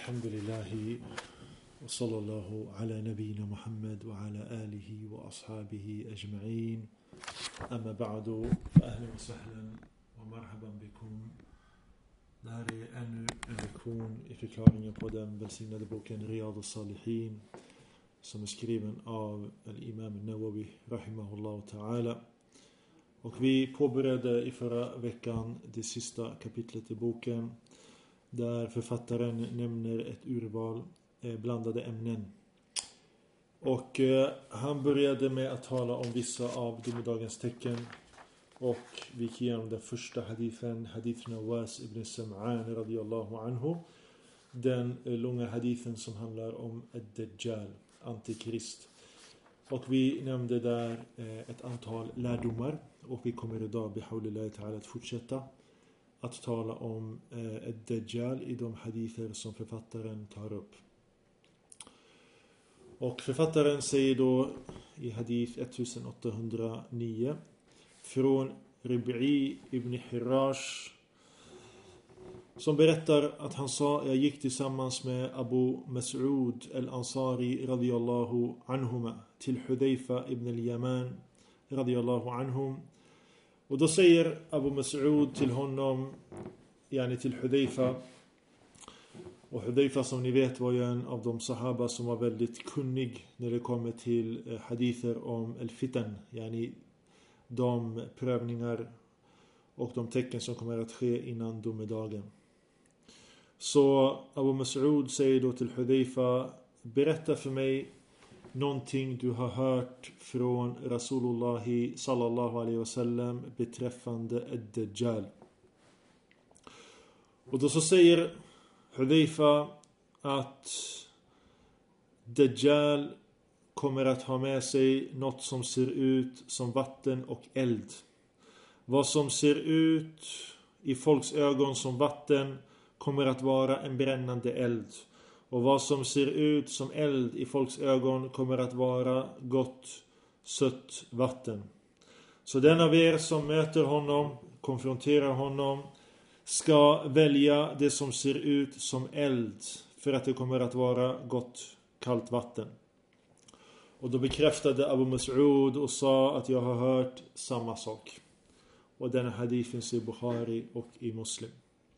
الحمد لله وصلى الله على نبينا محمد وعلى آله وأصحابه أجمعين أما بعد فأهلا وسهلا ومرحبا بكم. Det här är ännu en lektion i förklaringen på den välsignade boken Riyad al-Salihin som är skriven av Imam Nawawi rahimahullah ta'ala. Och vi påbörjade i förra veckan det sista kapitlet i boken där författaren nämner ett urval blandade ämnen. Och han började med att tala om vissa av domedagens tecken. Och vi gick igenom den första hadithen, hadith Nawas ibn Sam'an radiyallahu anhu. Den långa hadithen som handlar om ad-Dajjal, antikrist. Och vi nämnde där ett antal lärdomar. Och vi kommer idag bihawlillahi ta'ala att fortsätta att tala om ad-Dajjal i de hadither som författaren tar upp. Och författaren säger då i hadith 1809 från Rib'i ibn Hirash som berättar att han sa: jag gick tillsammans med Abu Mas'ud al-Ansari radiyallahu anhuma till Hudayfa ibn al-Yaman radiyallahu anhum. Och då säger Abu Mas'ud till honom, yani till Hudayfa. Och Hudayfa, som ni vet, var ju en av de sahaba som var väldigt kunnig när det kommer till hadither om al-fitan, yani de prövningar och de tecken som kommer att ske innan domedagen. Så Abu Mas'ud säger då till Hudayfa: berätta för mig någonting du har hört från Rasulullah sallallahu alaihi wasallam beträffande ad-Dajjal. Och då så säger Hudayfa att Dajjal kommer att ha med sig något som ser ut som vatten och eld. Vad som ser ut i folks ögon som vatten kommer att vara en brännande eld. Och vad som ser ut som eld i folks ögon kommer att vara gott, sött vatten. Så den av er som möter honom, konfronterar honom, ska välja det som ser ut som eld, för att det kommer att vara gott, kallt vatten. Och då bekräftade Abu Mas'ud och sa att jag har hört samma sak. Och denna hadith finns i Bukhari och i Muslim.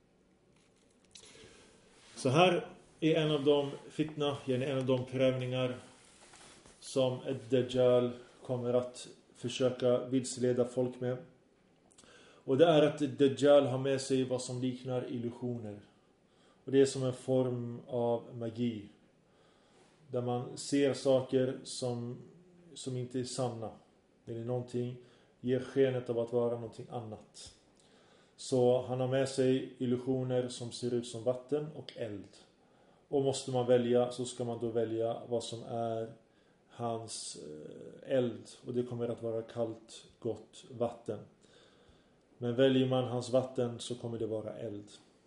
Så här är en av de fitna, en av de prövningar som ad-Dajjal kommer att försöka vilseleda folk med. Och det är att ad-Dajjal har med sig vad som liknar illusioner. Och det är som en form av magi. Där man ser saker som inte är sanna. Det är någonting, ger skenet av att vara någonting annat. Så han har med sig illusioner som ser ut som vatten och eld. Och måste man välja, så ska man då välja vad som är hans eld. Och det kommer att vara kallt, gott vatten. Men väljer man hans vatten så kommer det vara eld.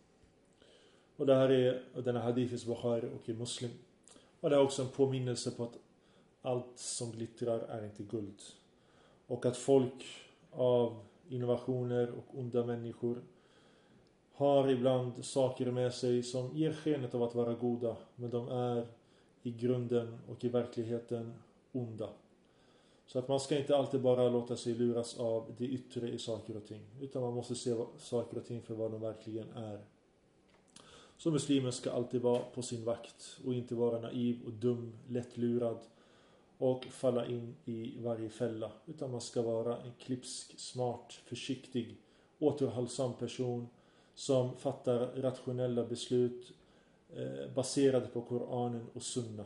Och det här är denna hadith i Bukhari och i Muslim. Och det är också en påminnelse på att allt som glittrar är inte guld. Och att folk av innovationer och onda människor har ibland saker med sig som ger skenet av att vara goda, men de är i grunden och i verkligheten onda. Så att man ska inte alltid bara låta sig luras av det yttre i saker och ting, utan man måste se saker och ting för vad de verkligen är. Så muslimer ska alltid vara på sin vakt och inte vara naiv och dum, lättlurad och falla in i varje fälla, utan man ska vara en klipsk, smart, försiktig, återhållsam person som fattar rationella beslut baserade på Koranen och Sunna.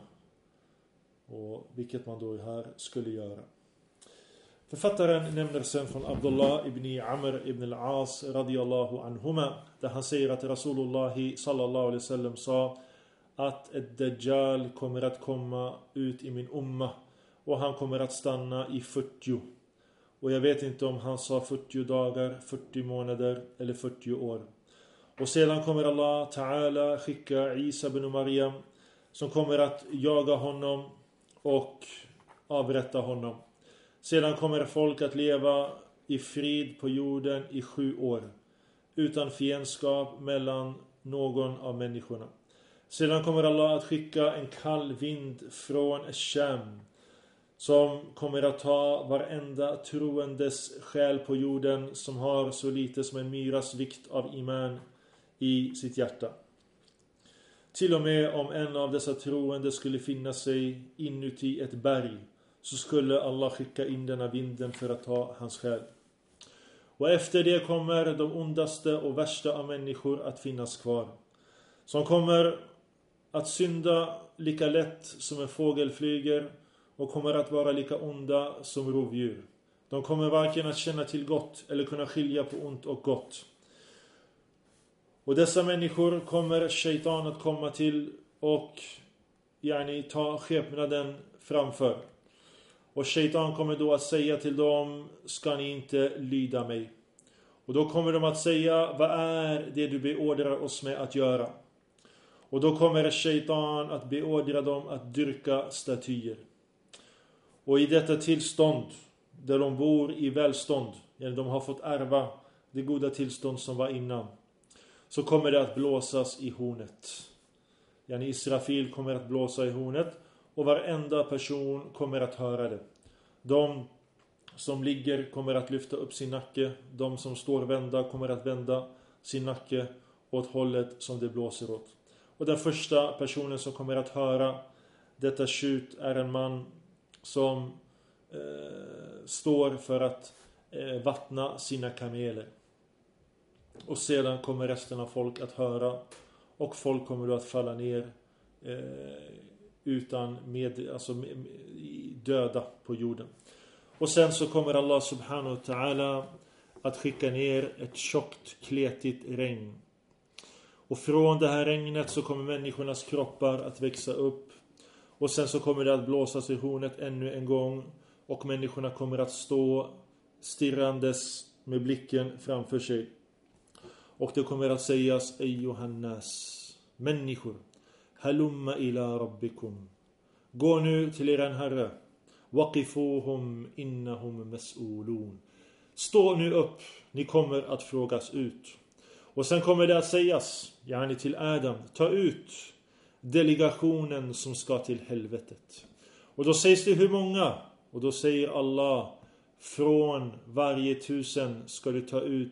Och vilket man då här skulle göra. Författaren nämner sen från Abdullah ibn Amr ibn al-As radiyallahu anhuma, där han säger att Rasulullah sallallahu alaihi wasallam sa att ad-Dajjal kommer att komma ut i min umma och han kommer att stanna i 40. Och jag vet inte om han sa 40 dagar, 40 månader eller 40 år. Och sedan kommer Allah Ta'ala skicka Isa ibn Maryam som kommer att jaga honom och avrätta honom. Sedan kommer folk att leva i frid på jorden i 7 år utan fiendskap mellan någon av människorna. Sedan kommer Allah att skicka en kall vind från Sham som kommer att ta varenda troendes själ på jorden som har så lite som en myras vikt av iman i sitt hjärta. Till och med om en av dessa troende skulle finna sig inuti ett berg, så skulle Allah skicka in denna vinden för att ta hans själ. Och efter det kommer de ondaste och värsta av människor att finnas kvar, som kommer att synda lika lätt som en fågel flyger och kommer att vara lika onda som rovdjur. De kommer varken att känna till gott eller kunna skilja på ont och gott. Och dessa människor kommer shaitan att komma till och ta skepnaden framför. Och shaitan kommer då att säga till dem: ska ni inte lyda mig? Och då kommer de att säga: vad är det du beordrar oss med att göra? Och då kommer shaitan att beordra dem att dyrka statyer. Och i detta tillstånd, där de bor i välstånd, de har fått ärva det goda tillstånd som var innan, så kommer det att blåsas i hornet. Israfil kommer att blåsa i hornet, och varenda person kommer att höra det. De som ligger kommer att lyfta upp sin nacke. De som står vända kommer att vända sin nacke åt hållet som det blåser åt. Och den första personen som kommer att höra detta tjut är en man som står för att vattna sina kameler. Och sedan kommer resten av folk att höra, och folk kommer då att falla ner döda på jorden. Och sen så kommer Allah subhanahu wa ta'ala att skicka ner ett tjockt, kletigt regn. Och från det här regnet så kommer människornas kroppar att växa upp. Och sen så kommer det att blåsas i hornet ännu en gång. Och människorna kommer att stå stirrandes med blicken framför sig. Och det kommer att sägas: Ey Johannes, människor, halumma ila rabbikum, gå nu till er Herre. Waqifuhum innahum mas'ulun. Stå nu upp, ni kommer att frågas ut. Och sen kommer det att sägas till Adam: ta ut delegationen som ska till helvetet. Och då sägs det hur många? Och då säger Allah: från varje 1000 ska du ta ut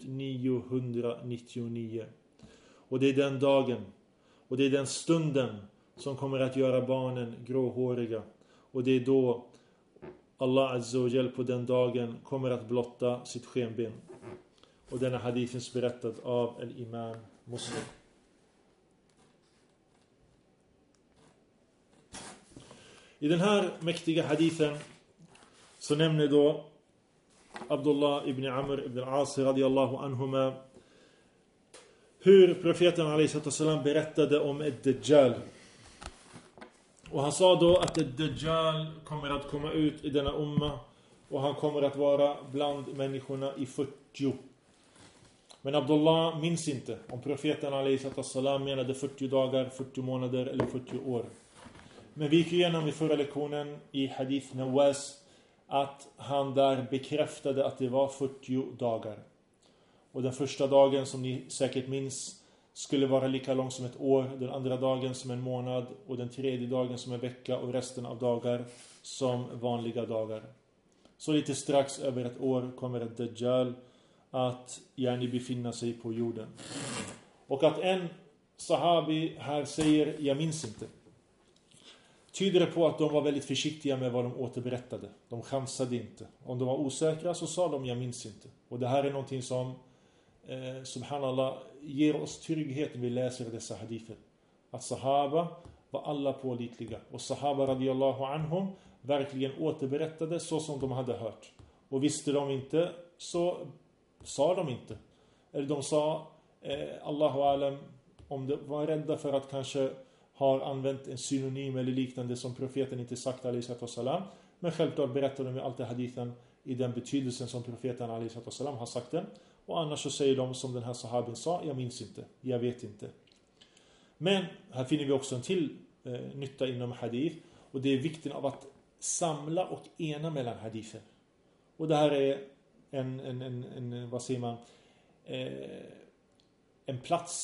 999. Och det är den dagen och det är den stunden som kommer att göra barnen gråhåriga. Och det är då Allah Azza wa Jal på den dagen kommer att blotta sitt skenben. Och denna hadithen berättad av al-Imam Muslim. I den här mäktiga hadithen så nämner då Abdullah ibn Amr ibn al-As radiyallahu anhuma hur profeten alaihissalam berättade om ett Dajjal. Och han sa då att ett Dajjal kommer att komma ut i denna umma, och han kommer att vara bland människorna i 40. Men Abdullah minns inte om profeten alaihissalam menade 40 dagar, 40 månader eller 40 år. Men vi gick igenom i förra lektionen i hadith Nawas att han där bekräftade att det var 40 dagar. Och den första dagen, som ni säkert minns, skulle vara lika lång som ett år. Den andra dagen som en månad. Och den tredje dagen som en vecka. Och resten av dagar som vanliga dagar. Så lite strax över ett år kommer ett Dajjal att befinna sig på jorden. Och att en sahabi här säger: jag minns inte, tyder det på att de var väldigt försiktiga med vad de återberättade. De chansade inte. Om de var osäkra så sa de: jag minns inte. Och det här är någonting som subhanallah ger oss trygghet när vi läser dessa hadither. Att sahaba var alla pålitliga. Och sahaba radiyallahu anhum verkligen återberättade så som de hade hört. Och visste de inte så sa de inte. Eller de sa Allahu alam, om de var rädda för att kanske har använt en synonym eller liknande som profeten inte sagt alaihissalam. Men självklart berättar de ju alltid hadithen i den betydelsen som profeten alaihissalam har sagt den. Och annars så säger de som den här sahabin sa: jag minns inte, jag vet inte. Men här finner vi också en till nytta inom hadith. Och det är vikten av att samla och ena mellan hadither. Och det här är en vad säger man, en plats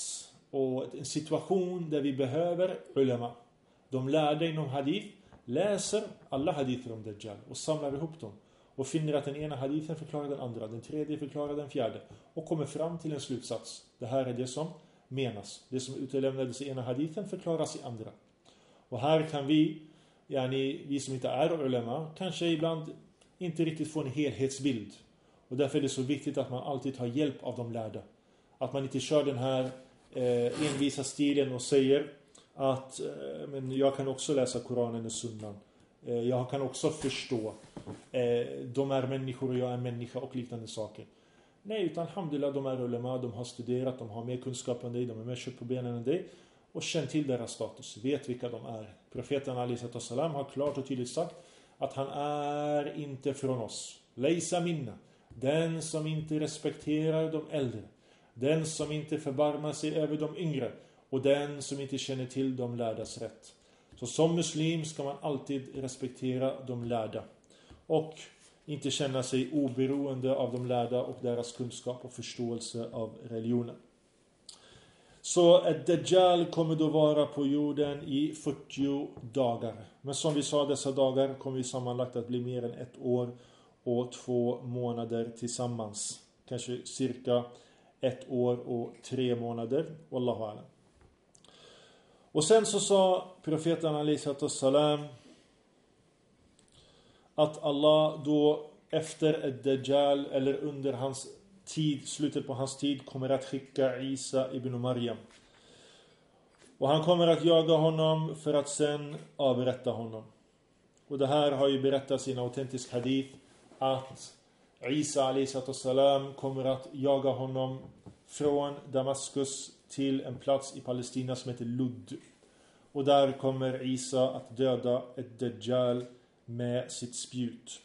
och en situation där vi behöver ulama. De lärde inom hadith läser alla hadither om Dajjal och samlar ihop dem. Och finner att den ena hadithen förklarar den andra, den tredje förklarar den fjärde. Och kommer fram till en slutsats. Det här är det som menas. Det som utelämnades i ena hadithen förklaras i andra. Och här kan vi som inte är ulama, kanske ibland inte riktigt få en helhetsbild. Och därför är det så viktigt att man alltid tar hjälp av de lärda. Att man inte kör den här envisa stilen och säger att men jag kan också läsa Koranen och Sunnan. Jag kan också förstå. De är människor och jag är människa och liknande saker. Nej, utan alhamdulillah, de är ulema, de har studerat, de har mer kunskap än dig, de är mer kött på benen än dig. Och känn till deras status, vet vilka de är. Profeten alaihi salam har klart och tydligt sagt att han är inte från oss. Leisa minna. Den som inte respekterar de äldre. Den som inte förbarmar sig över de yngre. Och den som inte känner till de lärdas rätt. Så som muslim ska man alltid respektera de lärda. Och inte känna sig oberoende av de lärda och deras kunskap och förståelse av religionen. Så ett Dajjal kommer då vara på jorden i 40 dagar. Men som vi sa, dessa dagar kommer vi sammanlagt att bli mer än 1 år och 2 månader tillsammans. Kanske cirka 1 år och 3 månader. Wallahu alam. Och sen så sa profeten alaihi salam att Allah då efter ett Dajjal eller under hans tid, slutet på hans tid, kommer att skicka Isa ibn Maryam. Och han kommer att jaga honom för att sen avrätta honom. Och det här har ju berättats i en autentisk hadith att Isa alaihi salam kommer att jaga honom från Damaskus till en plats i Palestina som heter Ludd. Och där kommer Isa att döda ett Dajjal med sitt spjut.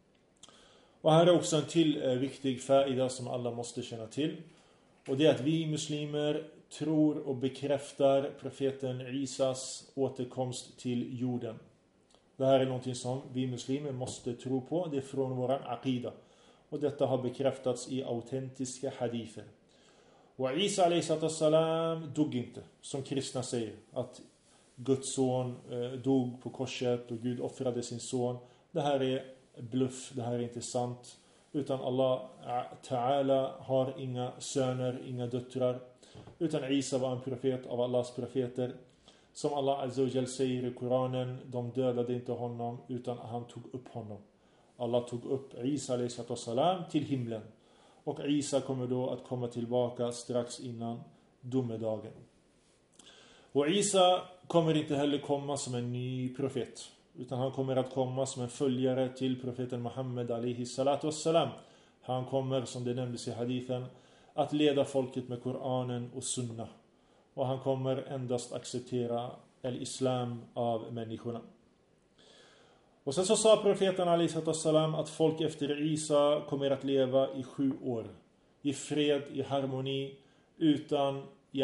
Och här är också en till viktig faida som alla måste känna till. Och det är att vi muslimer tror och bekräftar profeten Isas återkomst till jorden. Det här är någonting som vi muslimer måste tro på. Det är från våran aqida. Och detta har bekräftats i autentiska hadither. Och Isa alaihi salam dog inte, som kristna säger. Att Guds son dog på korset och Gud offrade sin son. Det här är bluff, det här är inte sant. Utan Allah Ta'ala har inga söner, inga döttrar. Utan Isa var en profet av Allahs profeter. Som Allah Azza wa Jal säger i Koranen, de dödade inte honom utan han tog upp honom. Allah tog upp Isa alaihi salam till himlen. Och Isa kommer då att komma tillbaka strax innan domedagen. Och Isa kommer inte heller komma som en ny profet. Utan han kommer att komma som en följare till profeten Muhammed alaihi salatu wassalam. Han kommer, som det nämndes i hadithen, att leda folket med Koranen och Sunna. Och han kommer endast acceptera islam av människorna. Och sen så sa profeten alaihi salatu wassalam att folk efter Isa kommer att leva i 7 år. I fred, i harmoni, utan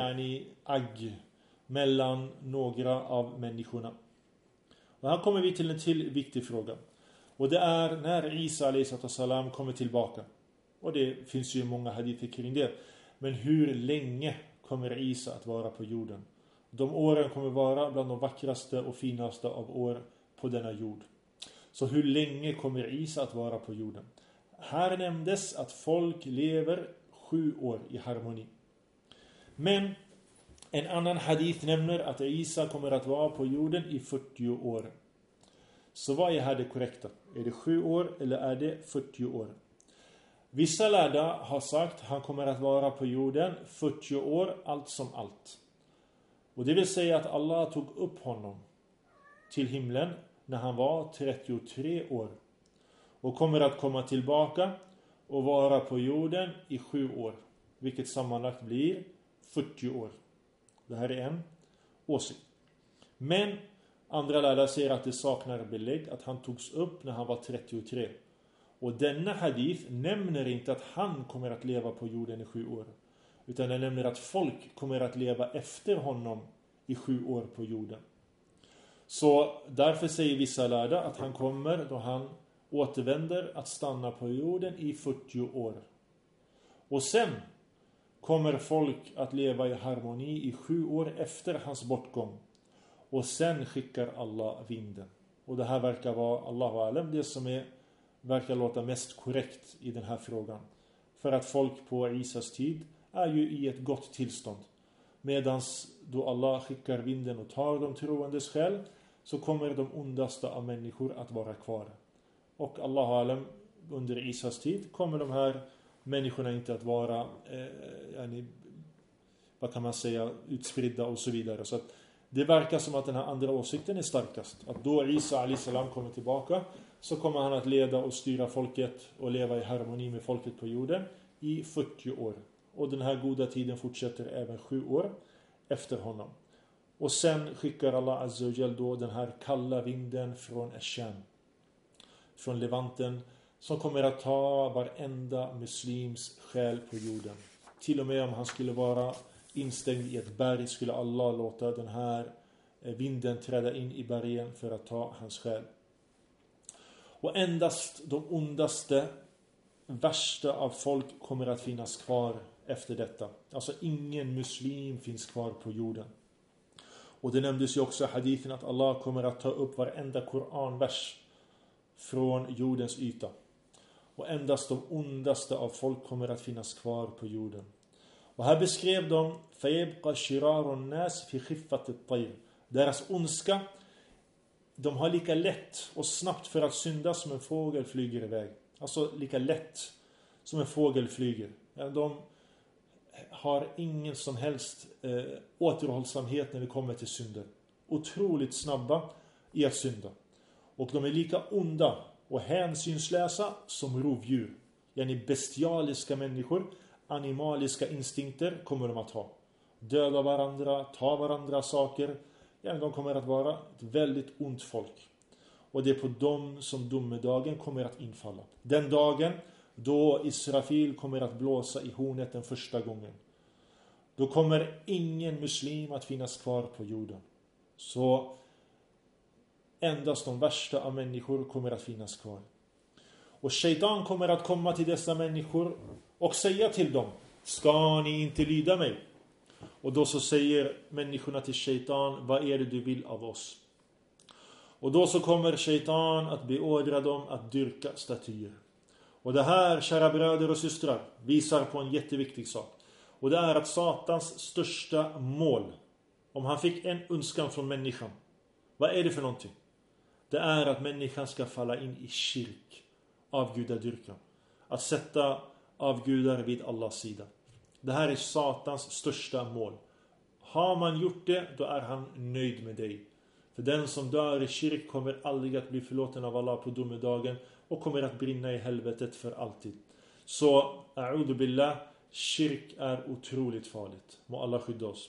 agg mellan några av människorna. Och här kommer vi till en till viktig fråga. Och det är när Isa alaihi salam kommer tillbaka. Och det finns ju många hadither kring det. Men hur länge kommer Isa att vara på jorden? De åren kommer vara bland de vackraste och finaste av år på denna jord. Så hur länge kommer Isa att vara på jorden? Här nämndes att folk lever 7 år i harmoni. Men en annan hadith nämner att Isa kommer att vara på jorden i 40 år. Så vad är här det korrekta? Är det 7 år eller är det 40 år? Vissa lärda har sagt att han kommer att vara på jorden 40 år, allt som allt. Och det vill säga att Allah tog upp honom till himlen när han var 33 år. Och kommer att komma tillbaka och vara på jorden i 7 år. Vilket sammanlagt blir 40 år. Det här är en åsikt. Men andra lärare säger att det saknar belägg att han togs upp när han var 33. Och denna hadith nämner inte att han kommer att leva på jorden i 7 år. Utan den nämner att folk kommer att leva efter honom i 7 år på jorden. Så därför säger vissa lärda att han kommer då han återvänder att stanna på jorden i 40 år. Och sen kommer folk att leva i harmoni i 7 år efter hans bortgång. Och sen skickar Allah vinden. Och det här verkar vara, Allahu alam, det som verkar låta mest korrekt i den här frågan. För att folk på Isas tid är ju i ett gott tillstånd. Medans då Allah skickar vinden och tar de troendes själ, så kommer de ondaste av människor att vara kvar. Och Allahu alam, under Isas tid kommer de här människorna inte att vara vad kan man säga, utspridda och så vidare. Så att det verkar som att den här andra åsikten är starkast. Att då Isa a.s. kommer tillbaka, så kommer han att leda och styra folket och leva i harmoni med folket på jorden i 40 år. Och den här goda tiden fortsätter även 7 år efter honom. Och sen skickar Allah Azza wa Jal då den här kalla vinden från Asham, från Levanten, som kommer att ta varenda muslims själ på jorden. Till och med om han skulle vara instängd i ett berg, skulle Allah låta den här vinden träda in i bergen för att ta hans själ. Och endast de ondaste, värsta av folk kommer att finnas kvar efter detta. Alltså ingen muslim finns kvar på jorden. Och det nämndes ju också i hadithen att Allah kommer att ta upp varenda Koranvers från jordens yta. Och endast de ondaste av folk kommer att finnas kvar på jorden. Och här beskrev de فَيَبْقَ شِرَارُ النَّاسِ فِي خِفَّةِ الطَّيْرِ. Deras ondska, de har lika lätt och snabbt för att synda som en fågel flyger iväg. Alltså lika lätt som en fågel flyger. De har ingen som helst återhållsamhet när vi kommer till synder. Otroligt snabba i att synda. Och de är lika onda och hänsynslösa som rovdjur. Yani bestialiska människor, animaliska instinkter kommer de att ha. Döda varandra, ta varandra saker. Yani de kommer att vara ett väldigt ont folk. Och det är på dem som domedagen kommer att infalla. Den dagen då Israfil kommer att blåsa i hornet den första gången. Då kommer ingen muslim att finnas kvar på jorden. Så endast de värsta av människor kommer att finnas kvar. Och Shaitan kommer att komma till dessa människor och säga till dem: ska ni inte lyda mig? Och då så säger människorna till Shaitan: vad är det du vill av oss? Och då så kommer Shaitan att beordra dem att dyrka statyer. Och det här, kära bröder och systrar, visar på en jätteviktig sak. Och det är att Satans största mål, om han fick en önskan från människan, vad är det för någonting? Det är att människan ska falla in i kyrk, avgudadyrkan. Att sätta avgudar vid Allahs sida. Det här är Satans största mål. Har man gjort det, då är han nöjd med dig. För den som dör i kyrk kommer aldrig att bli förlåten av Allah på domedagen och kommer att brinna i helvetet för alltid. Så, a'udhu billah, kyrk är otroligt farligt. Må Allah skydda oss.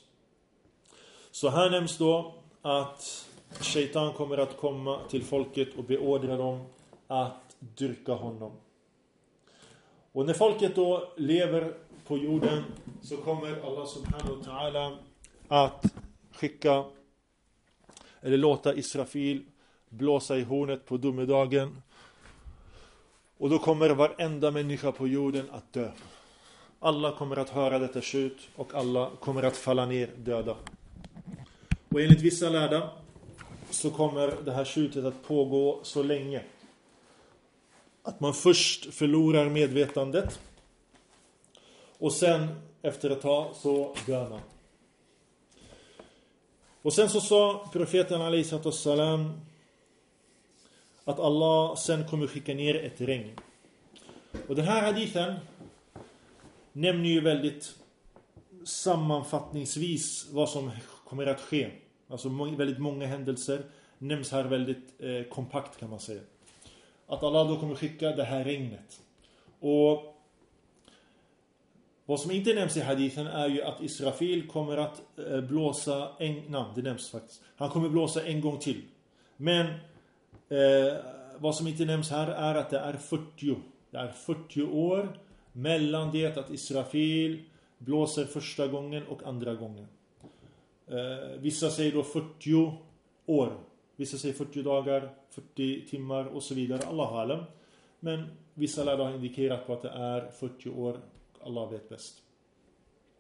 Så här nämns då att Shaitan kommer att komma till folket och beordra dem att dyrka honom. Och när folket då lever på jorden, så kommer Allah subhanahu wa ta'ala att skicka eller låta Israfil blåsa i hornet på domedagen. Och då kommer varenda människa på jorden att dö. Alla kommer att höra detta tjut och alla kommer att falla ner döda. Och enligt vissa lärda så kommer det här tjutet att pågå så länge att man först förlorar medvetandet och sen efter ett tag så dör man. Och sen så sa profeten alayhi salam att Allah sen kommer skicka ner ett regn. Och den här hadithen nämner ju väldigt sammanfattningsvis vad som kommer att ske. Alltså väldigt många händelser nämns här väldigt kompakt, kan man säga. Att Allah då kommer skicka det här regnet. Och vad som inte nämns i hadithen är ju att Israfil kommer att blåsa det nämns faktiskt. Han kommer blåsa en gång till. Men vad som inte nämns här är att det är 40 år mellan det att Israfil blåser första gången och andra gången. Vissa säger då 40 år. Vissa säger 40 dagar, 40 timmar och så vidare. Allah alam. Men vissa lärare har indikerat på att det är 40 år. Allah vet bäst.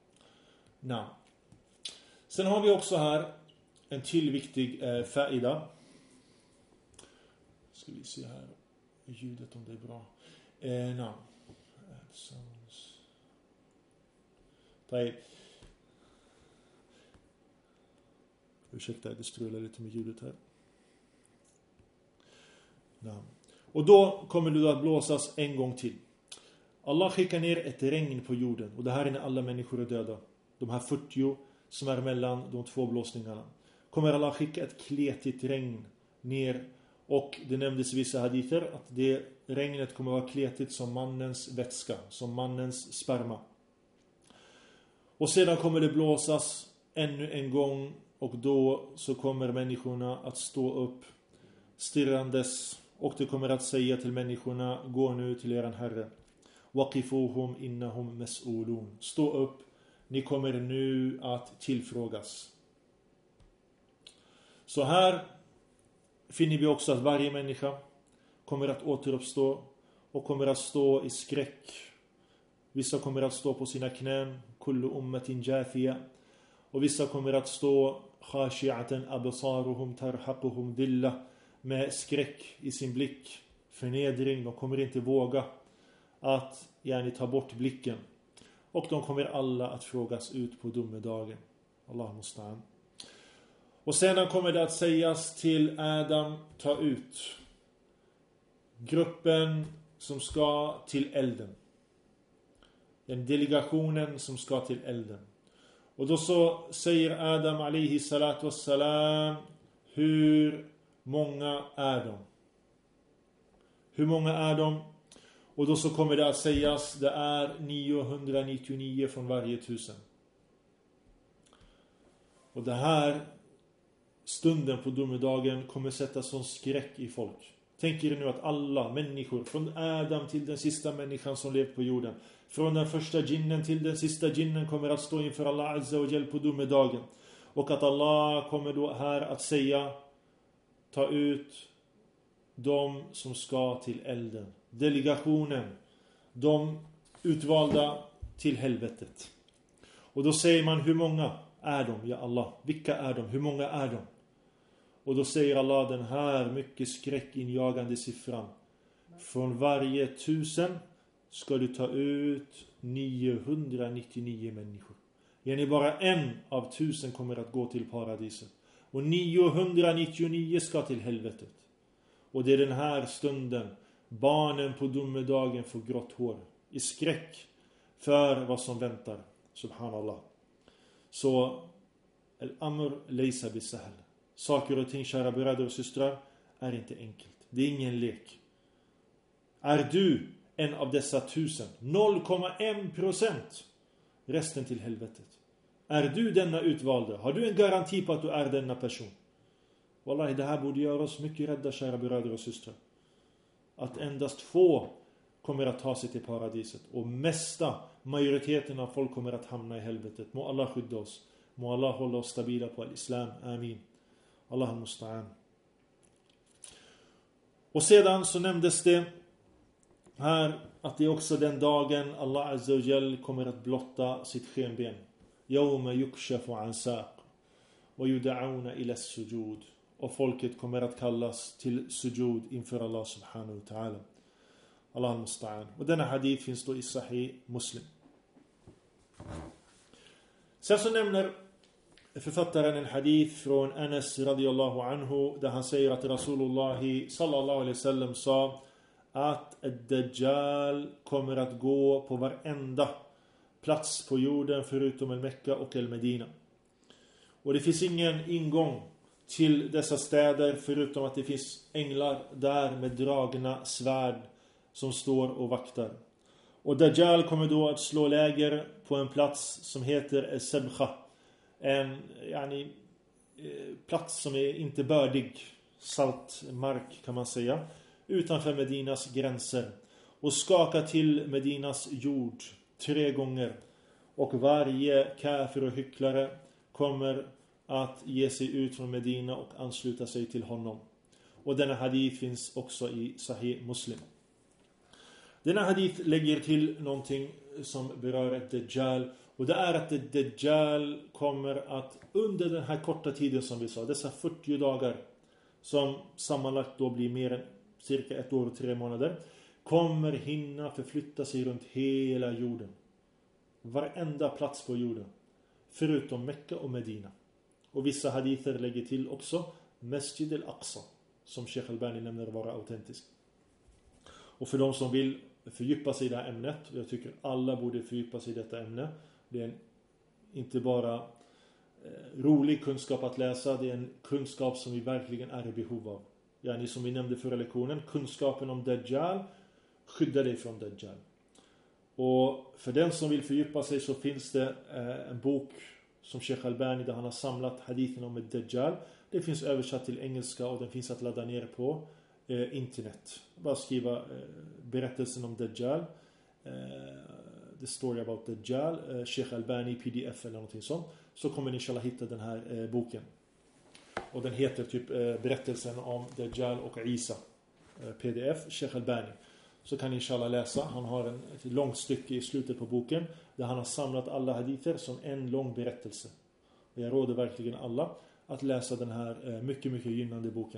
namn. Sen har vi också här en till viktig faida. Ska vi se här ljudet om det är bra. Namn. Ursäkta, det strular lite med ljudet här. Namn. Och då kommer det att blåsas en gång till. Allah skickar ner ett regn på jorden. Och det här är när alla människor är döda. De här 40 som är mellan de två blåsningarna. Kommer Allah skicka ett kletigt regn ner. Och det nämndes i vissa hadither att det regnet kommer vara kletigt som mannens vätska. Som mannens sperma. Och sedan kommer det blåsas ännu en gång. Och då så kommer människorna att stå upp stirrandes. Och det kommer att säga till människorna: gå nu till eran Herre. Waqifuhum innahum mas'ulun. Stå upp, ni kommer nu att tillfrågas. Så här finner vi också att varje människa kommer att återuppstå och kommer att stå i skräck. Vissa kommer att stå på sina knän, kullu ummatin jafiya. Och vissa kommer att stå khashi'atan absaruhum tarhaquhum dilla, med skräck i sin blick, förnedring. De kommer inte våga att ta bort blicken. Och de kommer alla att frågas ut på domedagen. Allah musta'an. Och sedan kommer det att sägas till Adam: ta ut gruppen som ska till elden. Den delegationen som ska till elden. Och då så säger Adam alaihi salatu wassalam: hur många är de? Hur många är de? Och då så kommer det att sägas: det är 999 från varje 1000. Och det här stunden på domedagen kommer sätta sån skräck i folk. Tänk er nu att alla människor, från Adam till den sista människan som levt på jorden, från den första djinnen till den sista djinnen, kommer att stå inför Allah Azza wa Jal på domedagen. Och att Allah kommer då här att säga: ta ut de som ska till elden. Delegationen, de utvalda till helvetet. Och då säger man: hur många är de, ja Allah? Vilka är de? Hur många är de? Och då säger Allah den här mycket skräckinjagande siffran: från varje 1000 ska du ta ut 999 människor. Bara en av 1000 kommer att gå till paradiset. Och 999 ska till helvetet. Och det är den här stunden barnen på domedagen får grått hår i skräck för vad som väntar. Subhanallah. Så al-amr laysa bisahl. Saker och ting, kära bröder och systrar, är inte enkelt. Det är ingen lek. Är du en av dessa 1000, 0,1%, resten till helvetet. Är du denna utvalda? Har du en garanti på att du är denna person? Wallahi, det här borde göra oss mycket rädda, kära bröder och systrar. Att endast få kommer att ta sig till paradiset. Och majoriteten av folk kommer att hamna i helvetet. Må Allah skydda oss. Må Allah hålla oss stabila på al-Islam. Amin. Allah al-Musta'an. Och sedan så nämndes det här att det är också den dagen Allah Azza wa Jal kommer att blotta sitt skenben. Yawma yukshafu an saq wa yud'auna ila as-sujud. Och folket kommer att kallas till sujud inför Allah subhanahu wa ta'ala. Allah al-Musta'an. Och denna hadith finns då i Sahih Muslim. Sen så nämner författaren en hadith från Anas radiyallahu anhu, där han säger att Rasulullah sallallahu alaihi wasallam sa att ad-Dajjal kommer att gå på varenda plats på jorden förutom al-Mekka och al-Medina. Och det finns ingen ingång till dessa städer förutom att det finns änglar där med dragna svärd som står och vaktar. Och Dajjal kommer då att slå läger på en plats som heter Al-Sabkha. En plats som är inte bördig, salt mark kan man säga, utanför Medinas gränser. Och skaka till Medinas jord 3 gånger. Och varje kafir och hycklare kommer att ge sig ut från Medina och ansluta sig till honom. Och denna hadith finns också i Sahih Muslim. Denna hadith lägger till någonting som berör ett Dajjal. Och det är att Dajjal kommer att under den här korta tiden som vi sa, dessa 40 dagar som sammanlagt då blir mer än cirka 1 år och 3 månader, kommer hinna förflytta sig runt hela jorden. Varenda plats på jorden. Förutom Mekka och Medina. Och vissa hadither lägger till också Masjid al-Aqsa, som Sheikh Albani nämner vara autentisk. Och för de som vill fördjupa sig i det här ämnet, och jag tycker alla borde fördjupa sig i detta ämne, det är inte bara rolig kunskap att läsa, det är en kunskap som vi verkligen är i behov av. Yani som vi nämnde förra lektionen, kunskapen om Dajjal skyddar dig från Dajjal. Och för den som vill fördjupa sig så finns det en bok som Sheikh Albani där han har samlat hadithen om Dajjal. Det finns översatt till engelska och den finns att ladda ner på internet. Bara skriva berättelsen om Dajjal, the story about Dajjal, Sheikh Albani PDF eller någonting sånt, så kommer ni inshallah hitta den här boken. Och den heter typ berättelsen om Dajjal och Isa, PDF, Sheikh Albani. Så kan ni inshallah läsa. Han har ett långt stycke i slutet på boken där han har samlat alla hadither som en lång berättelse. Och jag råder verkligen alla att läsa den här mycket, mycket gynnande boken.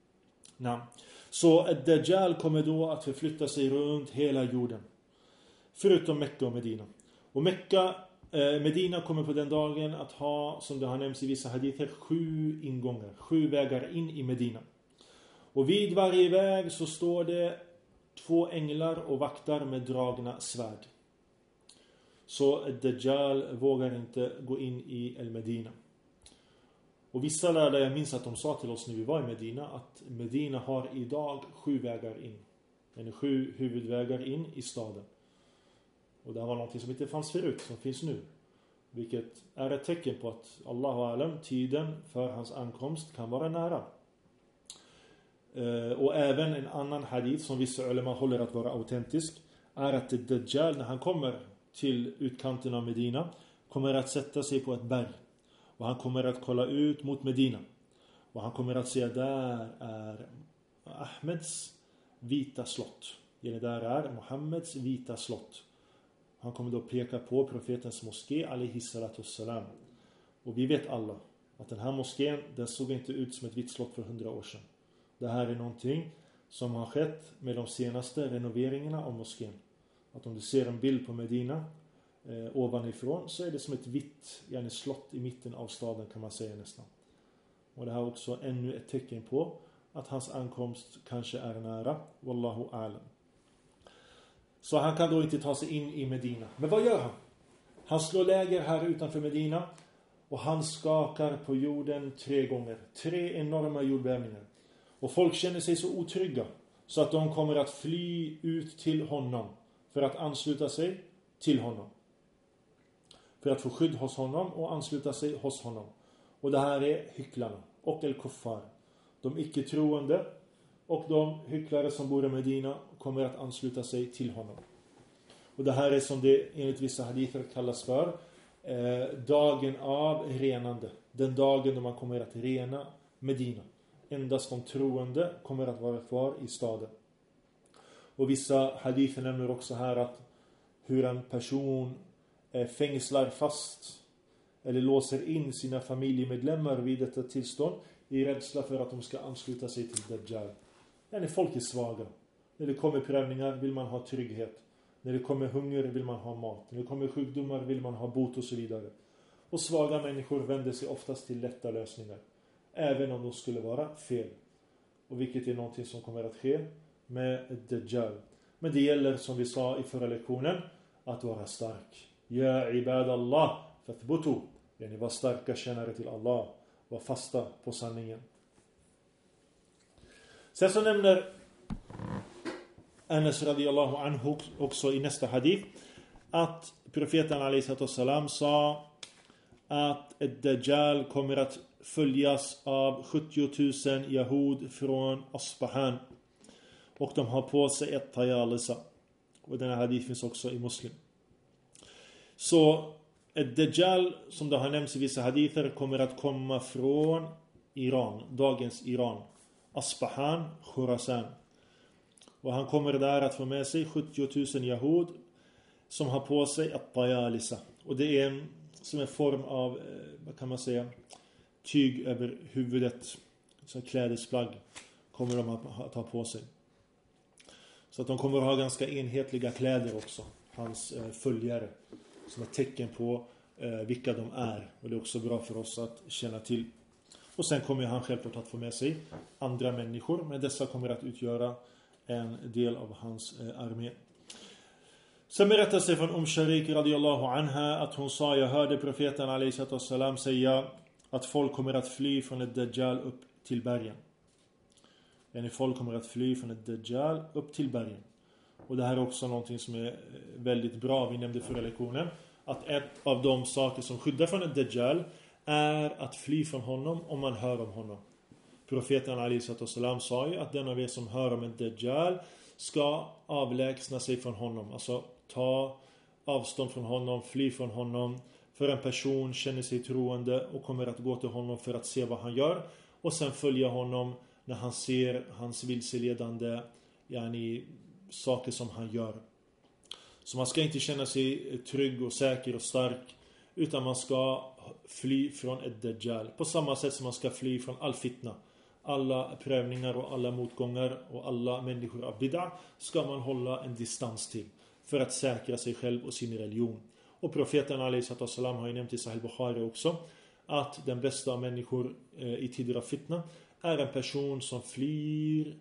Så Dajjal kommer då att förflytta sig runt hela jorden. Förutom Mekka och Medina. Och Medina kommer på den dagen att ha, som det har nämnts i vissa hadither, 7 ingångar. 7 vägar in i Medina. Och vid varje väg så står det 2 änglar och vaktar med dragna svärd. Så Dajjal vågar inte gå in i El-Medina. Och vissa lärda, jag minns att de sa till oss när vi var i Medina, att Medina har idag 7 vägar in. Eller 7 huvudvägar in i staden. Och det var något som inte fanns förut, som finns nu. Vilket är ett tecken på att Allahu alam, tiden för hans ankomst kan vara nära. Och även en annan hadith som vissa ulema håller att vara autentisk är att Dajjal, när han kommer till utkanten av Medina, kommer att sätta sig på ett berg. Och han kommer att kolla ut mot Medina. Och han kommer att säga, där är Ahmeds vita slott. Eller där är Muhammeds vita slott. Han kommer då peka på profetens moské, alaihi salatu wassalam. Och vi vet alla att den här moskén, den såg inte ut som ett vitt slott för 100 år sedan. Det här är någonting som har skett med de senaste renoveringarna av moskén. Att om du ser en bild på Medina ovanifrån, så är det som ett vitt slott i mitten av staden, kan man säga nästan. Och det här är också ännu ett tecken på att hans ankomst kanske är nära. Wallahu alam. Så han kan då inte ta sig in i Medina. Men vad gör han? Han slår läger här utanför Medina och han skakar på jorden 3 gånger. 3 enorma jordbävningar. Och folk känner sig så otrygga så att de kommer att fly ut till honom för att ansluta sig till honom. För att få skydd hos honom och ansluta sig hos honom. Och det här är hycklarna och el-kuffar. De icke-troende och de hycklare som bor i Medina kommer att ansluta sig till honom. Och det här är som det enligt vissa hadither kallas för dagen av renande. Den dagen då man kommer att rena Medina. Endast de troende kommer att vara kvar i staden. Och vissa hadither nämner också här att hur en person fängslar fast eller låser in sina familjemedlemmar vid detta tillstånd i rädsla för att de ska ansluta sig till Dajjal. När folk är svaga. När det kommer prövningar vill man ha trygghet. När det kommer hunger vill man ha mat. När det kommer sjukdomar vill man ha bot och så vidare. Och svaga människor vänder sig oftast till lätta lösningar. Även om de skulle vara fel. Och vilket är någonting som kommer att ske med Dajjal. Men det gäller, som vi sa i förra lektionen, att vara stark. Ja ibadallah fathbutu. Yani var starka tjänare till Allah. Var fasta på sanningen. Sen så nämner Anas radiyallahu anhu också i nästa hadith att profeten alaihi salam sa att Dajjal kommer att följas av 70 000 Yahud från Asbahan. Och de har på sig ett tayalisa. Och den här hadith finns också i Muslim. Så Dajjal, som det har nämnts i vissa hadither, kommer att komma från Iran, dagens Iran. Asbahan, Khurasan. Och han kommer där att få med sig 70 000 Yahud som har på sig ett tayalisa. Och det är som en form av, vad kan man säga, tyg över huvudet. Så klädesplagg kommer de att ha på sig. Så att de kommer att ha ganska enhetliga kläder också. Hans följare. Som ett tecken på vilka de är. Och det är också bra för oss att känna till. Och sen kommer han självklart att få med sig andra människor. Men dessa kommer att utgöra en del av hans armé. Sen berättas det från Sharik radiyallahu anha att hon sa, jag hörde profeten alayhi salam säga att folk kommer att fly från ett Dajjal upp till bergen. Folk kommer att fly från ett Dajjal upp till bergen. Och det här är också någonting som är väldigt bra. Vi nämnde förra lektionen att ett av de saker som skyddar från ett Dajjal är att fly från honom om man hör om honom. Profeten alayhi salam sa ju att den av er som hör om ett Dajjal ska avlägsna sig från honom. Alltså ta avstånd från honom, fly från honom. För en person känner sig troende och kommer att gå till honom för att se vad han gör. Och sen följa honom när han ser hans vilseledande saker som han gör. Så man ska inte känna sig trygg och säker och stark. Utan man ska fly från ett Dajjal. På samma sätt som man ska fly från all fitna. Alla prövningar och alla motgångar och alla människor av bid'a ska man hålla en distans till. För att säkra sig själv och sin religion. Och profeten alayhi salam har ju nämnt i Sahih Bukhari också. Att den bästa av människor i tider av fitna är en person som flyr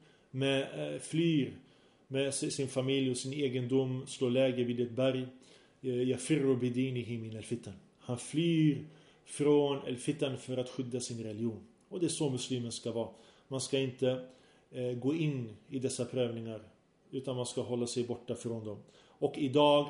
med sin familj och sin egendom, slår läger vid ett berg. Yafirru bidinihi min al-fitan. Han flyr från al-fitan för att skydda sin religion. Och det är så muslimen ska vara. Man ska inte gå in i dessa prövningar, utan man ska hålla sig borta från dem. Och idag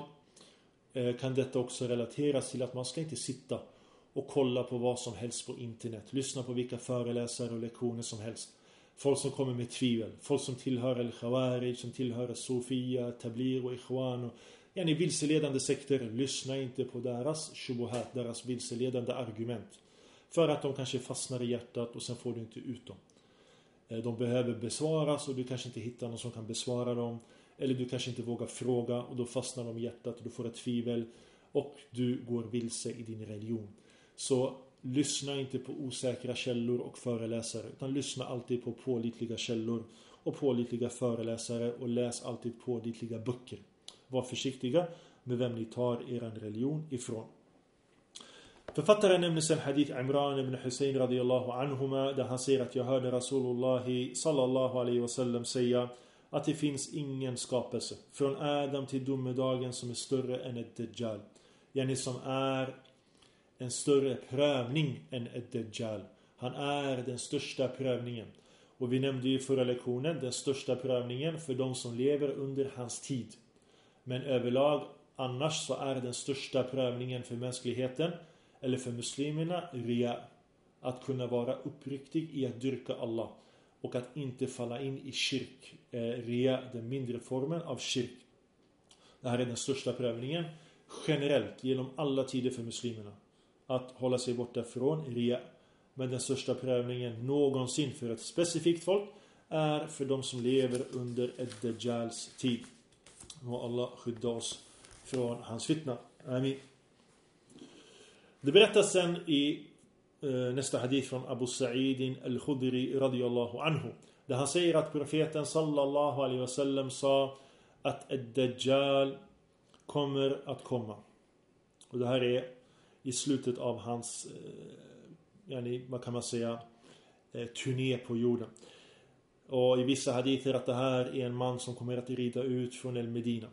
kan detta också relateras till att man ska inte sitta och kolla på vad som helst på internet. Lyssna på vilka föreläsare och lektioner som helst. Folk som kommer med tvivel. Folk som tillhör al-Khawarij, som tillhör Sofia, Tablir och Ikhwan. Och vilseledande sekter. Lyssna inte på deras shubuhat, deras vilseledande argument. För att de kanske fastnar i hjärtat och sen får du inte ut dem. De behöver besvaras och du kanske inte hittar någon som kan besvara dem. Eller du kanske inte vågar fråga och då fastnar de i hjärtat och du får ett tvivel. Och du går vilse i din religion. Så lyssna inte på osäkra källor och föreläsare. Utan lyssna alltid på pålitliga källor och pålitliga föreläsare. Och läs alltid pålitliga böcker. Var försiktiga med vem ni tar er religion ifrån. Författaren nämner sen hadith Imran ibn Hussein radiyallahu anhuma, där han säger att jag hörde Rasulullah sallallahu alaihi wasallam säga att det finns ingen skapelse från Adam till domedagen som är större än ett Dajjal. Som är en större prövning än ett Dajjal. Han är den största prövningen. Och vi nämnde ju förra lektionen den största prövningen för de som lever under hans tid. Men överlag annars så är den största prövningen för mänskligheten eller för muslimerna riya. Att kunna vara uppriktig i att dyrka Allah. Och att inte falla in i shirk. Riya, den mindre formen av shirk. Det här är den största prövningen generellt genom alla tider för muslimerna. Att hålla sig borta från riya. Men den största prövningen någonsin för ett specifikt folk är för de som lever under ett Dajjals tid. Må Allah skydda oss från hans fitna. Amin. Det berättas sen i nästa hadith från Abu Sa'id al-Khudri radiyallahu anhu. Där han säger att profeten sallallahu alaihi wasallam sa att ett Dajjal kommer att komma. Och det här är i slutet av hans vad kan man säga turné på jorden. Och i vissa hadither att det här är en man som kommer att rida ut från El-Medina.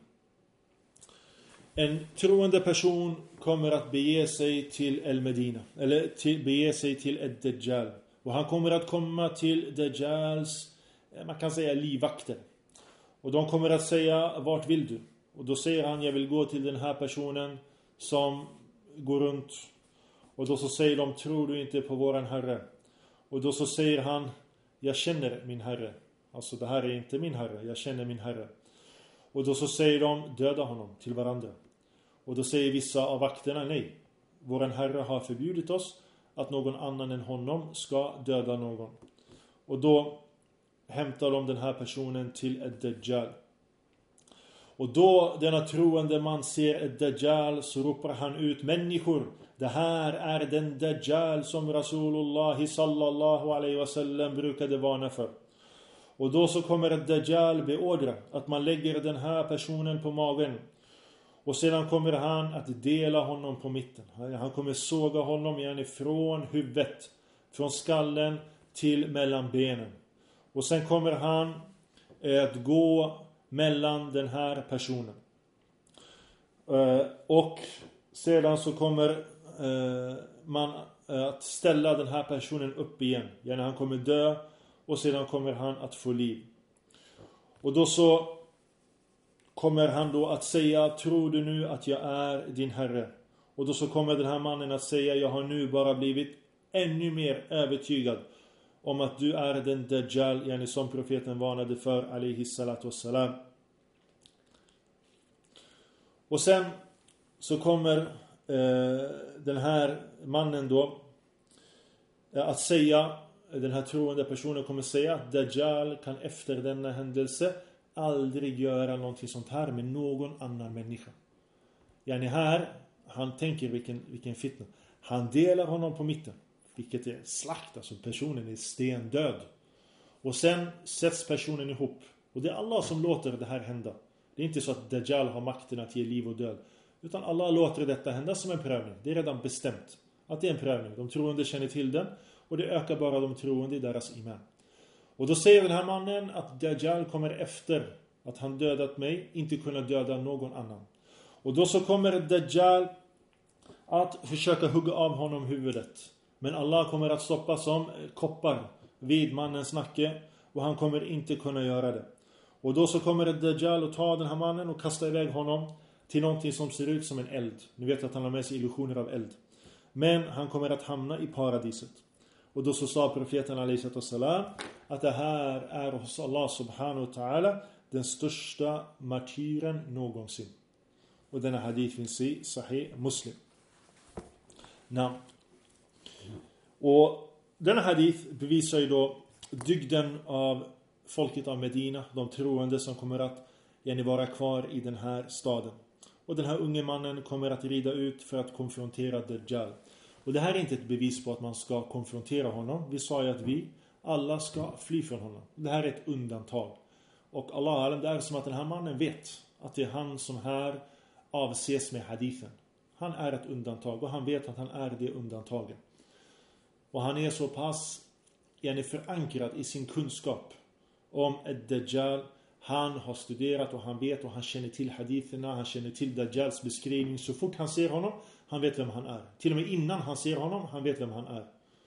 En troende person kommer att bege sig till El-Medina. Eller bege sig till ett Dajjal. Och han kommer att komma till Dajjals, man kan säga livvakter. Och de kommer att säga, vart vill du? Och då säger han, jag vill gå till den här personen som går runt. Och då så säger de, tror du inte på våran Herre? Och då så säger han, jag känner min Herre. Alltså det här är inte min Herre, jag känner min Herre. Och då så säger de, döda honom till varandra. Och då säger vissa av vakterna, nej. Våran Herre har förbjudit oss att någon annan än honom ska döda någon. Och då hämtar de den här personen till ett Dajjal. Och då denna troende man ser ett Dajjal, så ropar han ut: människor, det här är den Dajjal som Rasulullah sallallahu alaihi wasallam brukade varna för. Och då så kommer ett Dajjal beordra att man lägger den här personen på magen. Och sedan kommer han att dela honom på mitten. Han kommer såga honom igen ifrån huvudet, från skallen till mellan benen. Och sen kommer han att gå mellan den här personen. Och sedan så kommer man att ställa den här personen upp igen. Gärna han kommer dö och sedan kommer han att få liv. Och då så kommer han då att säga: tror du nu att jag är din herre? Och då så kommer den här mannen att säga: jag har nu bara blivit ännu mer övertygad om att du är den Dajjal, som profeten varnade för, alaihi salatu wassalam. Och sen så kommer den här mannen då att säga, den här troende personen kommer säga att Dajjal kan efter denna händelse aldrig göra någonting sånt här med någon annan människa. Här, han tänker vilken fitna. Han delar honom på mitten, vilket är slakt, alltså personen är stendöd. Och sen sätts personen ihop. Och det är Allah som låter det här hända. Det är inte så att Dajjal har makten att ge liv och död, utan Allah låter detta hända som en prövning. Det är redan bestämt att det är en prövning. De troende känner till den, och det ökar bara de troende i deras iman. Och då säger den här mannen att Dajjal kommer efter att han dödat mig inte kunna döda någon annan. Och då så kommer Dajjal att försöka hugga av honom huvudet. Men Allah kommer att stoppa som koppar vid mannens nacke, och han kommer inte kunna göra det. Och då så kommer Dajjal att ta den här mannen och kasta iväg honom till någonting som ser ut som en eld. Ni vet att han har med sig illusioner av eld. Men han kommer att hamna i paradiset. Och då så sa profeten alaihi sallam att det här är hos Allah subhanahu wa ta'ala den största martyren någonsin. Och denna hadith finns i Sahih Muslim. Och denna hadith bevisar ju då dygden av folket av Medina, de troende som kommer att vara kvar i den här staden. Och den här unge mannen kommer att rida ut för att konfrontera Dajjal. Och det här är inte ett bevis på att man ska konfrontera honom. Vi sa ju att vi alla ska fly från honom. Det här är ett undantag. Och Allah, det är som att den här mannen vet att det är han som här avses med hadithen. Han är ett undantag, och han vet att han är det undantaget. Och han är så pass förankrad i sin kunskap om ett Dajjal. Han har studerat och han vet och han känner till haditherna. Han känner till Dajjals beskrivning. Så fort han ser honom, han vet vem han är. Till och med innan han ser honom, han vet vem han är.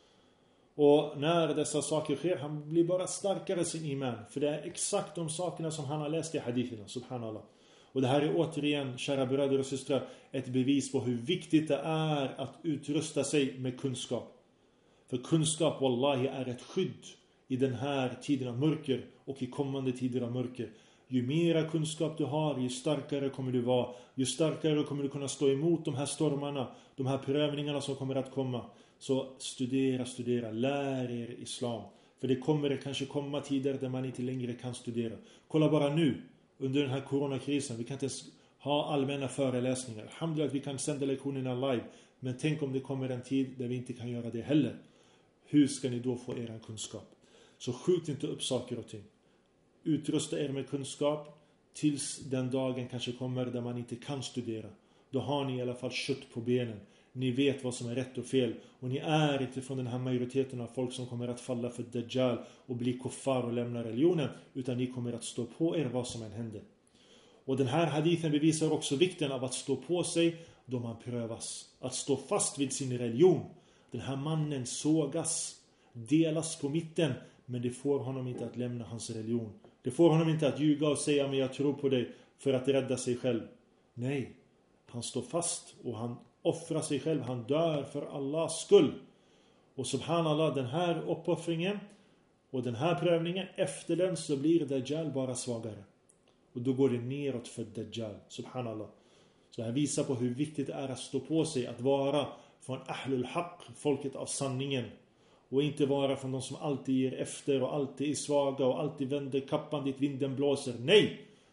Och när dessa saker sker, han blir bara starkare i sin iman. För det är exakt de sakerna som han har läst i haditherna, subhanallah. Och det här är återigen, kära bröder och systrar, ett bevis på hur viktigt det är att utrusta sig med kunskap. För kunskap, wallahi, är ett skydd i den här tiden av mörker och i kommande tider av mörker. Ju mera kunskap du har, ju starkare kommer du vara. Ju starkare kommer du kunna stå emot de här stormarna, de här prövningarna som kommer att komma. Så studera, lär er islam. För det kommer kanske komma tider där man inte längre kan studera. Kolla bara nu, under den här coronakrisen, vi kan inte ha allmänna föreläsningar. Alhamdulillah att vi kan sända lektionerna live. Men tänk om det kommer en tid där vi inte kan göra det heller. Hur ska ni då få er kunskap? Så skjut inte upp saker och ting. Utrusta er med kunskap tills den dagen kanske kommer där man inte kan studera. Då har ni i alla fall kött på benen. Ni vet vad som är rätt och fel. Och ni är inte från den här majoriteten av folk som kommer att falla för Dajjal och bli kuffar och lämna religionen. Utan ni kommer att stå på er vad som än händer. Och den här hadithen bevisar också vikten av att stå på sig då man prövas. Att stå fast vid sin religion. Den här mannen sågas, delas på mitten. Men det får honom inte att lämna hans religion. Det får honom inte att ljuga och säga men jag tror på dig för att rädda sig själv. Nej, han står fast och han offrar sig själv. Han dör för Allahs skull. Och subhanallah, den här uppoffringen och den här prövningen, efter den så blir Dajjal bara svagare. Och då går det neråt för Dajjal, subhanallah. Så här visar på hur viktigt det är att stå på sig, att vara från ahlul haq, folket av sanningen. Och inte vara från de som alltid ger efter och alltid är svaga och alltid vänder kappan dit vinden blåser. Nej!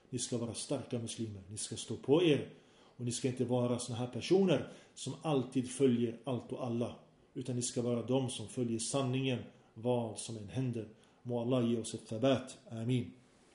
Ni ska vara starka muslimer. Ni ska stå på er. Och ni ska inte vara såna här personer som alltid följer allt och alla. Utan ni ska vara de som följer sanningen vad som än händer. Må Allah ge oss ett thabat. Amin.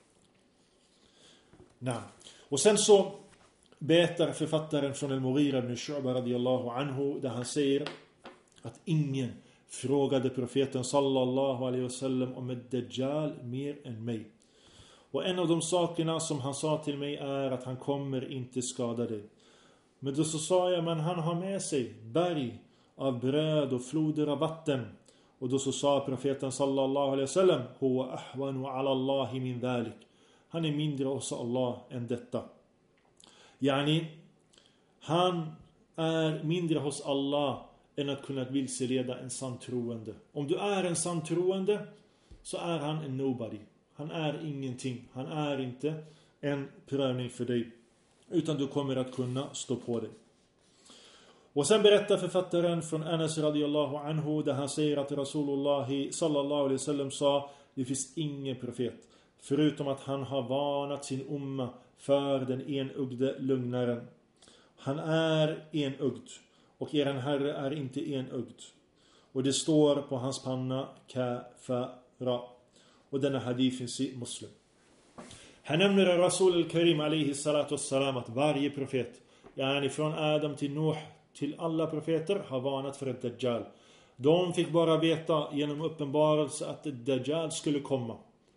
Och sen så berättar författaren från Al-Mughira ibn Shu'ba radiyallahu anhu där han säger att ingen frågade profeten sallallahu alaihi wasallam om ett dajjal mer än mig. Och en av de sakerna som han sa till mig är att han kommer inte skada dig. Men då så sa jag, men han har med sig berg av bröd och floder av vatten. Och då så sa profeten sallallahu alaihi wasallam, huwa ahwanu ala Allahi min dhalik. Han är mindre hos Allah än detta. Yani, han är mindre hos Allah än att kunna vilseleda en santroende. Om du är en santroende så är han en nobody. Han är ingenting. Han är inte en prövning för dig. Utan du kommer att kunna stå på dig. Och sen berättar författaren från Anas radiyallahu anhu där han säger att Rasulullah sallallahu alaihi wasallam sa, det finns ingen profet förutom att han har varnat sin umma för den enögde lugnaren. Han är enögd och eran herre är inte enögd. Och det står på hans panna kafara. Och denna hadith finns i Muslim. Han nämner Rasul al-Karim alaihi salatu wassalam att varje profet, yani från Adam till Nuh till alla profeter, har varnat för ett dajjal. De fick bara veta genom uppenbarelse att ett dajjal skulle komma.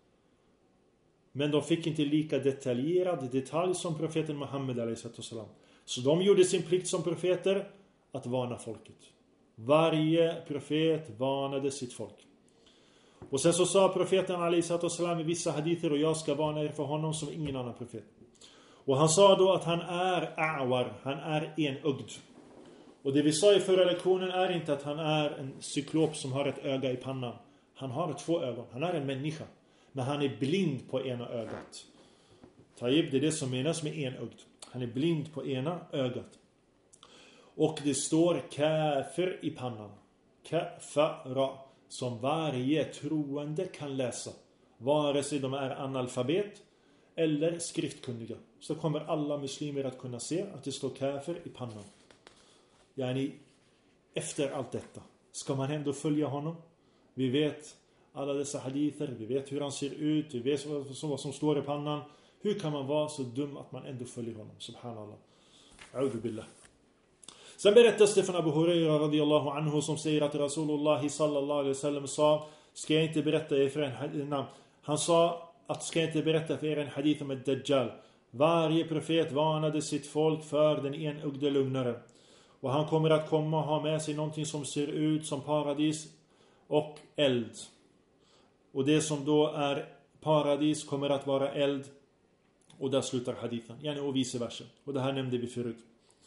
Men de fick inte lika detaljerad detalj som profeten Muhammed alaihi salatu wassalam. Så de gjorde sin plikt som profeter att varna folket. Varje profet varnade sitt folk. Och sen så sa profeten alaihi salatu wassalam i vissa hadither, och jag ska varna er för honom som ingen annan profet. Och han sa då att han är a'war, han är enögd. Och det vi sa i förra lektionen är inte att han är en cyklop som har ett öga i pannan. Han har 2 ögon, han är en människa. Men han är blind på ena ögat. Taib, det är det som menas med enögd. Han är blind på ena ögat. Och det står kafir i pannan. Kafara. Som varje troende kan läsa. Vare sig de är analfabet eller skriftkunniga. Så kommer alla muslimer att kunna se att det står kafir i pannan. Yani, efter allt detta ska man ändå följa honom. Vi vet alla dessa hadither. Vi vet hur han ser ut. Vi vet vad som står i pannan. Hur kan man vara så dum att man ändå följer honom? Subhanallah. A'udhu billah. Sen berättas det från Abu Huraira radiyallahu anhu som säger att Rasulullah sallallahu alaihi wasallam sa, ska jag inte berätta er för en han sa att ska jag inte berätta för er en hadith om ett dajjal. Varje profet varnade sitt folk för den enögde lugnare. Och han kommer att komma och ha med sig någonting som ser ut som paradis och eld. Och det som då är paradis kommer att vara eld. Och där slutar hadithen. Yani och vice versa. Och det här nämnde vi förut.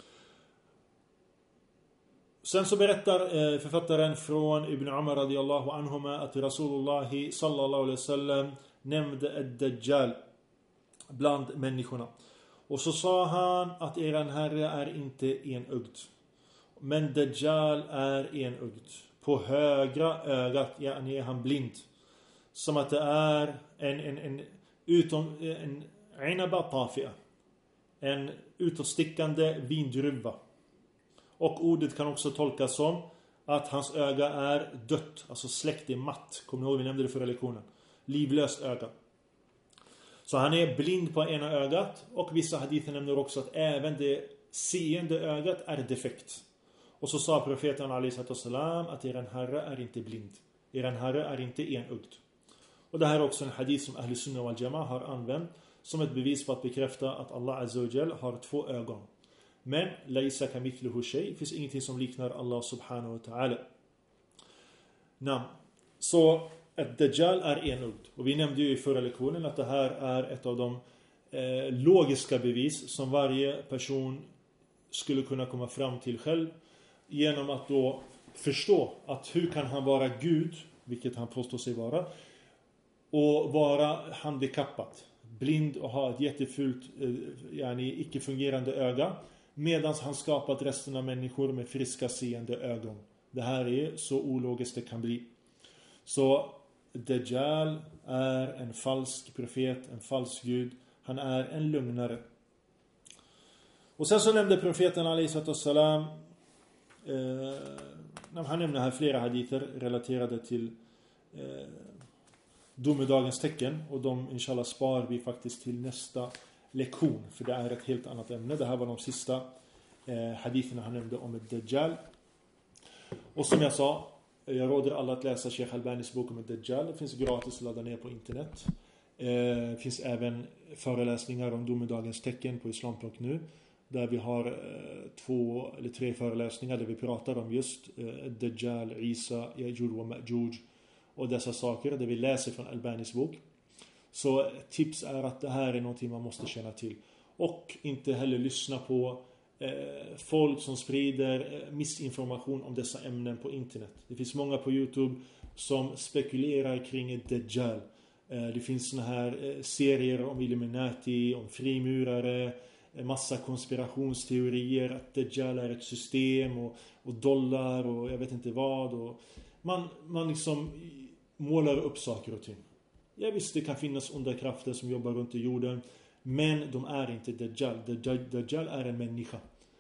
Sen så berättar författaren från Ibn Umar radiyallahu anhuma att Rasulullah sallallahu alaihi wasallam nämnde ett dajjal bland människorna. Och så sa han att eran herre är inte enögd. Men dajjal är enögd. På högra ögat är han blind. Som att det är en utåtstickande vindruva. Och ordet kan också tolkas som att hans öga är dött, alltså släckt i matt. Kommer ni ihåg, vi nämnde det förra lektionen. Livlöst öga. Så han är blind på ena ögat, och vissa hadither nämner också att även det seende ögat är defekt. Och så sa profeten alaihi sallam att eran herre är inte blind. Eran herre är inte enögd. Och det här är också en hadith som Ahl Sunnah wal Jama'ah har använt som ett bevis på att bekräfta att Allah Azza wa Jal har 2 ögon. Men laysa kamithluhu shay, finns ingenting som liknar Allah subhanahu wa ta'ala. Så ett dajjal är enögd. Och vi nämnde ju i förra lektionen att det här är ett av de logiska bevis som varje person skulle kunna komma fram till själv. Genom att då förstå att hur kan han vara Gud, vilket han påstår sig vara, och vara handikappad, blind och ha ett jättefult icke-fungerande öga, medan han skapat resten av människor med friska seende ögon. Det här är så ologiskt det kan bli. Så Dajjal är en falsk profet, en falsk gud. Han är en lugnare. Och sen så nämnde profeten alaihissalam, han nämner här flera hadither relaterade till domedagens tecken. Och de inshallah spar vi faktiskt till nästa lektion. För det är ett helt annat ämne. Det här var de sista haditherna han nämnde om ett Dajjal. Och som jag sa, jag råder alla att läsa Sheikh Albanis bok om ett Dajjal. Det finns gratis att ladda ner på internet. Det finns även föreläsningar om domedagens tecken på islam.nu. Där vi har 2 eller 3 föreläsningar där vi pratar om just Dajjal, Isa, Ya'juj och Ma'juj och dessa saker där vi läser från Albanis bok. Så tips är att det här är någonting man måste känna till. Och inte heller lyssna på folk som sprider missinformation om dessa ämnen på internet. Det finns många på YouTube som spekulerar kring ett Dajjal. Det finns såna här serier om Illuminati, om frimurare, massa konspirationsteorier, att Dajjal är ett system och dollar och jag vet inte vad. Och man liksom målar upp saker och ting. Jag visst, det kan finnas onda krafter som jobbar runt i jorden, men de är inte Dajjal. Dajjal är en människa.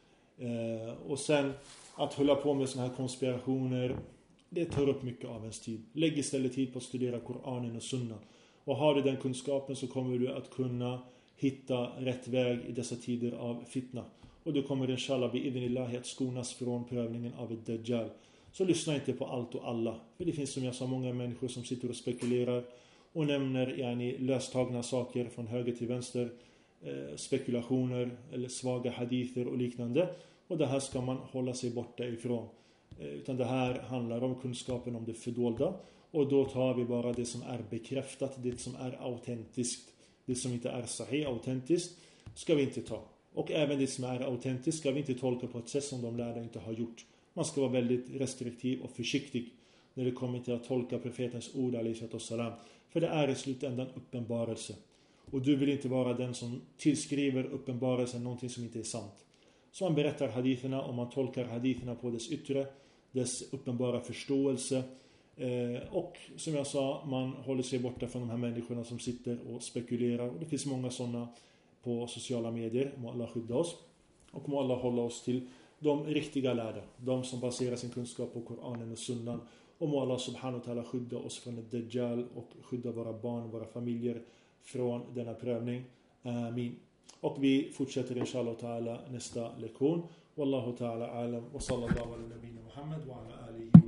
Och sen att hålla på med såna här konspirationer, det tar upp mycket av ens tid. Lägg istället tid på att studera Koranen och Sunna. Och har du den kunskapen så kommer du att kunna hitta rätt väg i dessa tider av fitna. Och du kommer inshallah bi'idhnillahi att skonas från prövningen av ett Dajjal. Så lyssna inte på allt och alla. För det finns som jag sa många människor som sitter och spekulerar och nämner löstagna saker från höger till vänster. Spekulationer eller svaga hadither och liknande. Och det här ska man hålla sig borta ifrån. Utan det här handlar om kunskapen om det fördolda. Och då tar vi bara det som är bekräftat, det som är autentiskt. Det som inte är sahih, autentiskt, ska vi inte ta. Och även det som är autentiskt ska vi inte tolka på ett sätt som de lärda inte har gjort. Man ska vara väldigt restriktiv och försiktig när det kommer till att tolka profetens ord alaihissalam. För det är i slutändan uppenbarelse. Och du vill inte vara den som tillskriver uppenbarelsen någonting som inte är sant. Så man berättar haditherna och man tolkar haditherna på dess yttre, dess uppenbara förståelse. Och som jag sa, man håller sig borta från de här människorna som sitter och spekulerar. Och det finns många sådana på sociala medier. Må Allah skydda oss. Och må Allah hålla oss till de riktiga lärda. De som baserar sin kunskap på Koranen och Sunnan. Och må Allah subhanahu wa ta'ala skydda oss från ett Dajjal och skydda våra barn, våra familjer från denna prövning. Amin. Och vi fortsätter inshallah ta'ala nästa lektion. Wallahu ta'ala alam. Wa sallallahu ala nabina Muhammad wa ala alihi.